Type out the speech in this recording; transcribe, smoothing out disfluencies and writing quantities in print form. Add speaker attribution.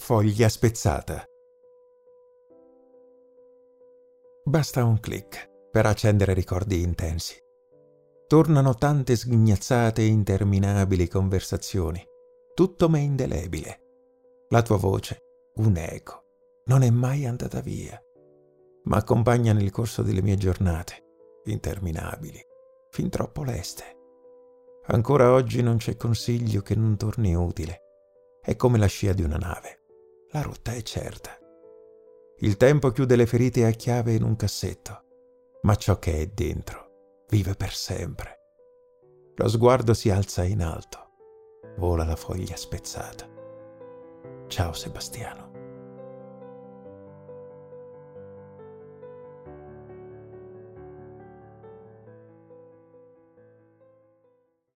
Speaker 1: Foglia spezzata. Basta un click per accendere ricordi intensi. Tornano tante sghignazzate e interminabili conversazioni. Tutto m'è indelebile. La tua voce, un eco, non è mai andata via. M'accompagna nel corso delle mie giornate, interminabili, fin troppo leste. Ancora oggi non c'è consiglio che non torni utile. È come la scia di una nave. La rotta è certa. Il tempo chiude le ferite a chiave in un cassetto, ma ciò che è dentro vive per sempre. Lo sguardo si alza in alto, vola la foglia spezzata. Ciao Sebastiano.